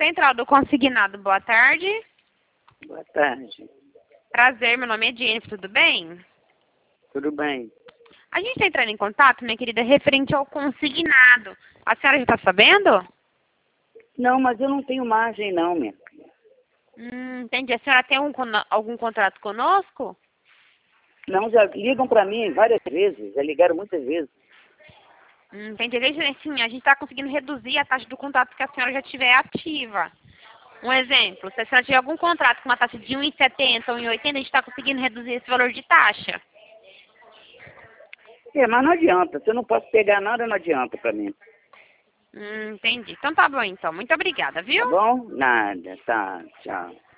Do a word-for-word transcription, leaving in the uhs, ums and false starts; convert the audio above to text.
Central do Consignado, boa tarde. Boa tarde. Prazer, meu nome é Jennifer, tudo bem? Tudo bem? A gente está entrando em contato, minha querida, referente ao consignado. A senhora já está sabendo? Não, mas eu não tenho margem não, minha. Hum, entendi. A senhora tem algum, cono- algum contrato conosco? Não, já ligam para mim várias vezes, já ligaram muitas vezes. Hum, entendi. Veja, assim, a gente está conseguindo reduzir a taxa do contrato que a senhora já tiver ativa. Um exemplo, se a senhora tiver algum contrato com uma taxa de um vírgula setenta ou um vírgula oitenta, a gente está conseguindo reduzir esse valor de taxa. É, mas não adianta, se eu não posso pegar nada, não adianta para mim. Hum, entendi. Então tá bom, então. Muito obrigada, viu? Tá bom? Nada, tá, tchau.